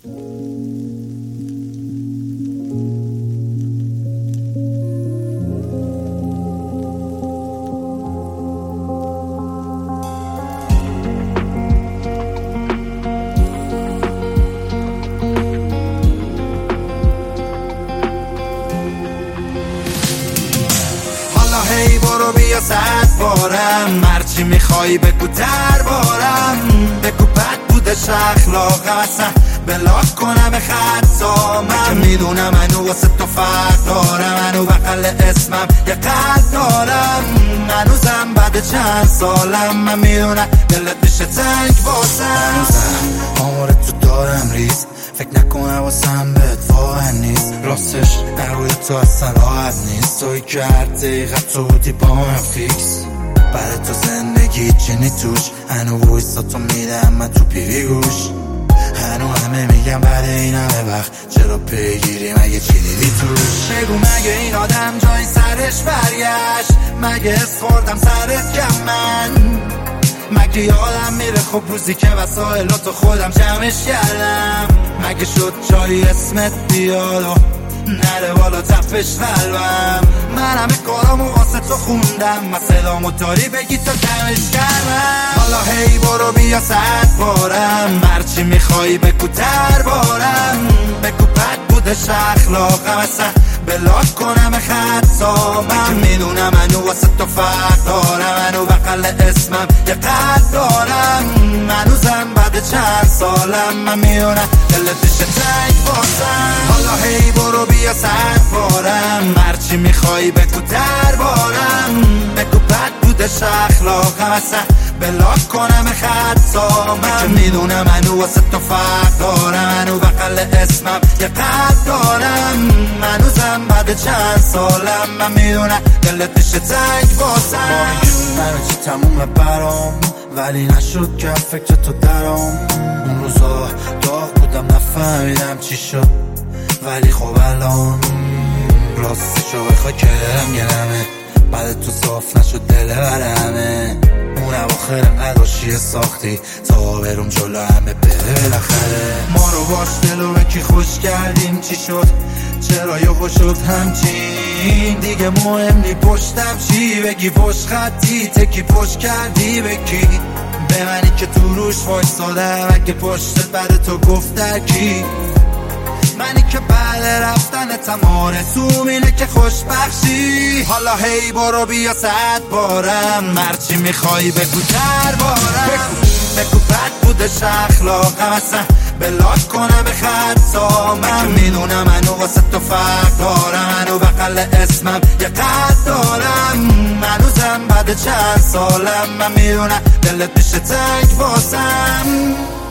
هی برو بیا 100 بارم، هرچی میخوای بگو دربارم، بگو بد بودش اخلاقم، اصلا بلاک کنم خطا. من میدونم منو واسه تو فرق دارم، منو بغل اسمم یه قلب دارم، هنوزم بعد چند سالم من میدونم دلت میشه تنگ واسم. آمار تو دارم ریز، فکر نکنم واسم بهت واقع نیست، راستش نروی تو اصلا راحت نیست، توی که هر دقیقه تو بودی با من فیکس، بعد تو زندگی چینی توش، هنو ویستا تو میدم من تو پیوی گوش، هنو همه میگم بعد این همه وقت چرا پیگیری مگه چی دیدی توش. بگو مگه این آدم جای سرش برگشت، مگه اسخوردم سرت کم من، مگه یادم میره خب روزی که وسایلاتو خودم جمعش کردم، مگه شد جایی اسمت بیاد و نره بالا تپش قلبم. من همه کارامو واسه تو خوندم، من صدامو داری بگی تا کمش کردم. حالا هی برو بیا 100 بارم، هرچی میخوای بگو دربارم، بگو بد بودش اخلاقم، اصلا بلاک کنم خطا. من میدونم منو واسه تو فرق دارم، منو بغل اسمم یه قلب دارم، هنوزم بعد چند سالم من میدونم دلت میشه تنگ واسم. حالا هی برو بیا 100 بارم، هرچی میخوای بگو دربارم، بگو بد بودش اخلاقم، اصلا بلاک کنم خطا. من میدونم منو واسه تو فرق دارم، منو بغل اسمم یه قلب دارم، هنوزم بعد چند سالم من میدونم دلت میشه تنگ واسم. همه چی تمومه برام ولی نشد که فکر تو درام، اون روزا داغ بودم نفهمیدم چی شد، ولی خب الان راستشو بخوای که دلم گرمه، بعد تو صاف نشد دل برمه، اون اواخر نداشتی ساختی تا برم جلو همه بره بالاخره. ما رو باش دلو به کی خوش کردیم چی شد، چرا یهو شد همچین، دیگه مهم نی پشتم چی بگی، پشت خطی تکی پشت کردی بکی، به منی که تو روش وایسادم اگه پشتت بعد تو گفت کی، منی که بعد رفتن تمام رسوم اینه که خوشبخشی. حالا هی برو بیا 100 بارم، هرچی میخوای بگو دربارم، بگو بد بودش اخلاقم، اصلا بلاک کنم خطا. من میدونم منو واسه تو فرق دارم، منو بغل اسمم یه قلب دارم، هنوزم بعد چند سالم من میدونم دلت میشه تنگ واسم.